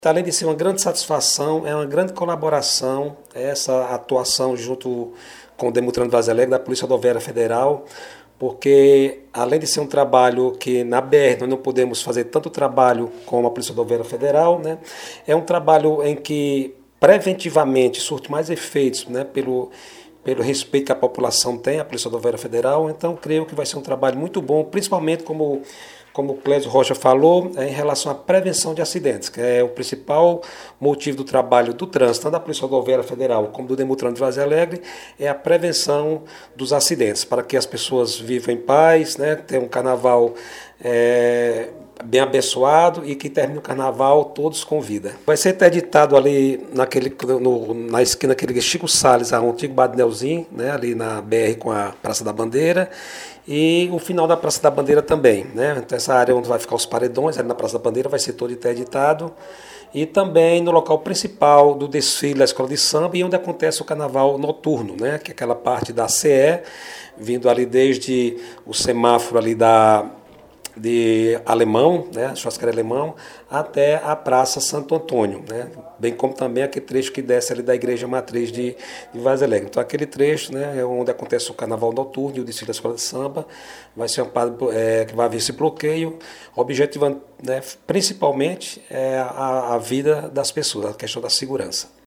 Além de ser uma grande satisfação, é uma grande colaboração essa atuação junto com o Demutran de Vargem Alegre, da Polícia Rodoviária Federal, porque além de ser um trabalho que na BR nós não podemos fazer tanto trabalho como a Polícia Rodoviária Federal, né? É um trabalho em que preventivamente surte mais efeitos, né? Pelo respeito que a população tem à Polícia Rodoviária Federal. Então, creio que vai ser um trabalho muito bom, principalmente como o Clésio Rocha falou, em relação à prevenção de acidentes, que é o principal motivo do trabalho do trânsito, tanto da Polícia Rodoviária Federal como do Demutran de Vargem Alegre, é a prevenção dos acidentes, para que as pessoas vivam em paz, né, tenham um carnaval bem abençoado e que termine o carnaval todos com vida. Vai ser interditado ali na esquina daquele Chico Salles, o antigo Badnelzinho, né, ali na BR com a Praça da Bandeira, e o final da Praça da Bandeira também, né? Então essa área onde vai ficar os paredões, ali na Praça da Bandeira, vai ser todo interditado. E também no local principal do desfile da Escola de Samba e onde acontece o carnaval noturno, né? Que é aquela parte da CE, vindo ali desde o semáforo ali de Alemão, né, Churrascaria Alemão, até a Praça Santo Antônio, né, bem como também aquele trecho que desce ali da Igreja Matriz de Vargem Alegre. Então aquele trecho, né, é onde acontece o Carnaval Noturno e o desfile da Escola de Samba, vai ser que vai haver esse bloqueio, objetivando, né, principalmente a vida das pessoas, a questão da segurança.